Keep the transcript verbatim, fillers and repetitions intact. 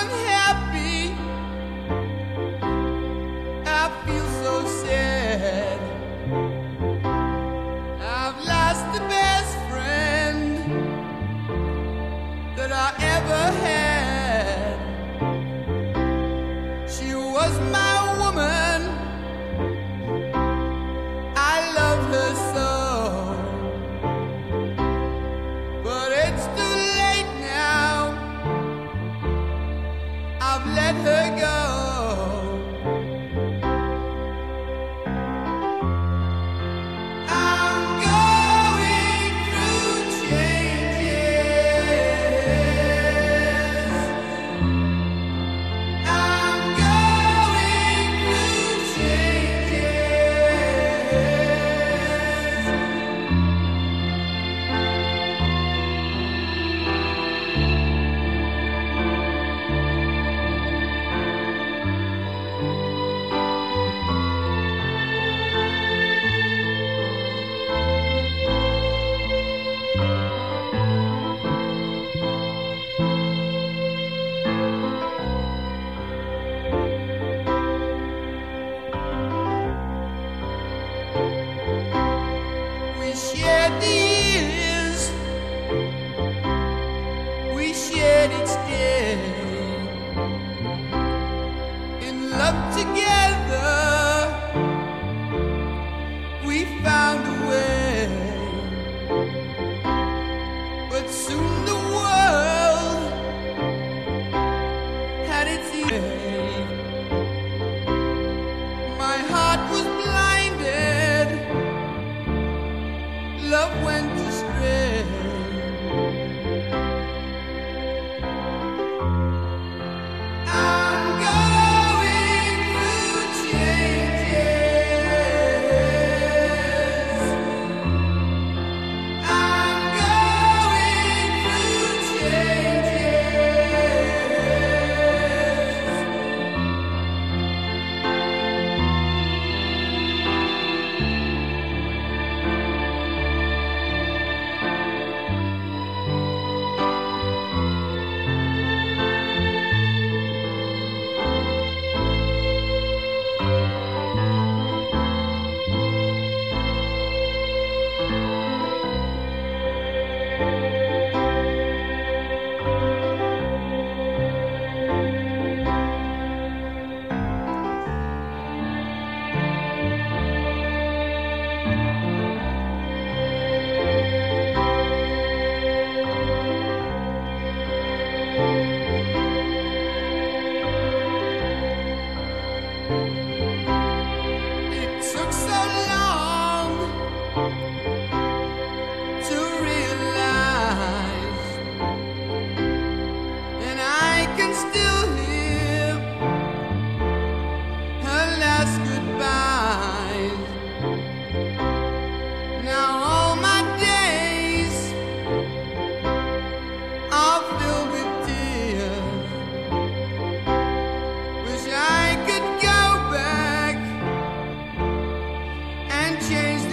unhappy. I feel so sad. I've lost the best friend that I ever had. She was my woman. I loved her so. But it's too late now. I've let her go. I'm going through changes. I'm going through We shared the years, we shared each day, in love together, we found a way. But soon the world had its way. My heart was blinded, love went astray. I'm going through changes. I'm going through changes. It took so long to realize, and I can still hear her last goodbyes. Now all my days are filled with tears. Wish I could go back and change the